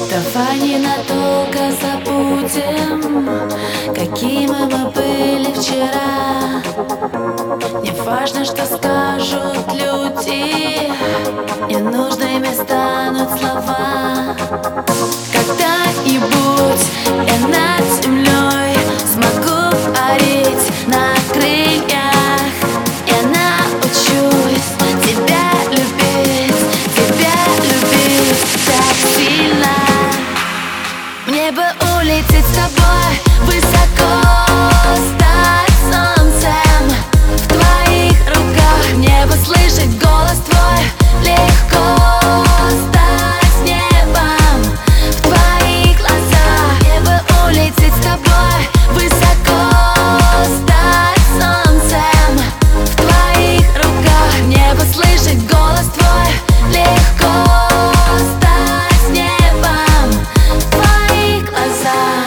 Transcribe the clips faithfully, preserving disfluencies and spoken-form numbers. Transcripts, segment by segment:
Давай ненадолго забудем, какими мы были вчера. Не важно, что скажут люди, ненужными станут слова. Когда-нибудь я над землей смогу парить на крыльях. Я научусь тебя любить, тебя любить так сильно. Мне бы улететь с тобой высоко, стать солнцем в твоих руках. Мне бы слышать голос твой легко, стать небом в твоих глазах. Мне бы улететь с тобой высоко, стать солнцем в твоих руках. Мне бы слышать голос твой легко, стать небом в твоих глазах.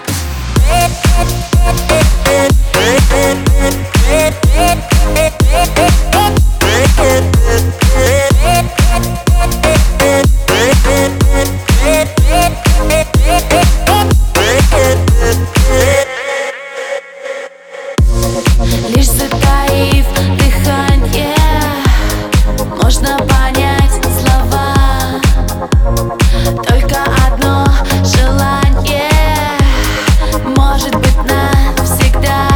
Лишь затаив дыхание, можно понять слова. Только одно желание может быть навсегда.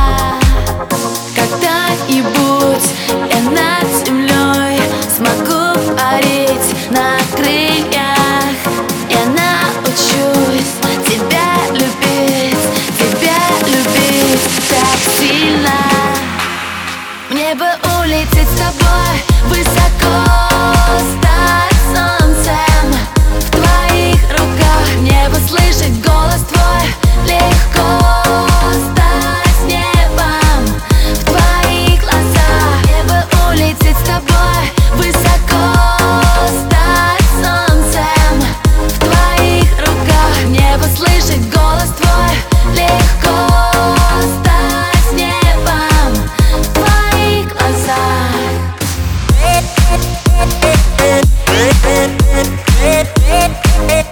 Когда-нибудь я над землей смогу парить на крыльях. Я научусь тебя любить, тебя любить так сильно. Мне бы улететь с тобой высоко, стать солнцем в твоих руках. Мне бы слышать голос твой легко, стать небом в твоих глазах. Мне бы улететь с тобой высоко, стать солнцем в твоих руках. Мне бы слышать голос твой легко, стать небом в твоих глазах. We'll be right back.